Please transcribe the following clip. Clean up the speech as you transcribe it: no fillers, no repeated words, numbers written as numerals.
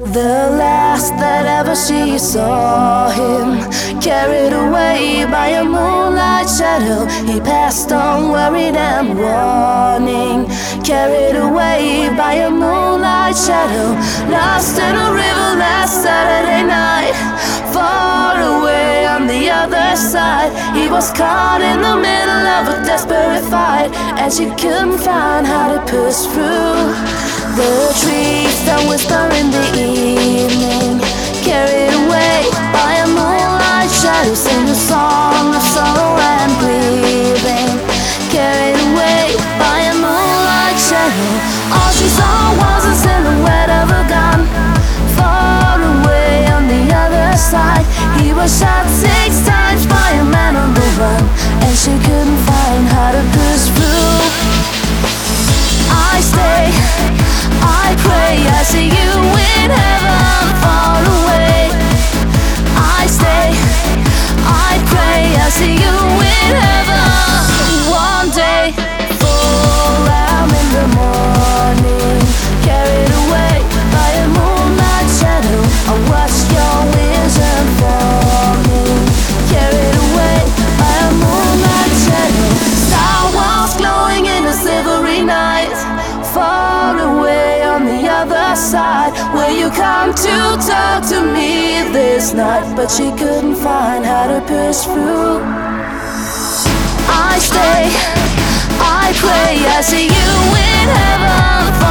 The last that ever she saw him, carried away by a moonlight shadow. He passed on worried and warning, carried away by a moonlight shadow. Lost in a river last Saturday night, far away on the other side. He was caught in the middle of a desperate fight, and she couldn't find how to push through. The trees that whisper in the evening, carried away by a moonlight shadow, sing a song of sorrow and grieving, carried away by a moonlight shadow. All she saw was a silhouette of a gun, far away on the other side. He was shot 6 times by a man on the run, and she couldn't find how to push through. I stay, I pray, I see you in heaven far away. I stay, I pray, I see you in heaven one day. 4 a.m. in the morning, carried away by a moonlight shadow. I watched your vision falling, carried away by a moonlight shadow. Star was glowing in the silvery night, far away on the other side. Will you come to talk to me this night? But she couldn't find how to push through. I stay, I pray, I see you in heaven.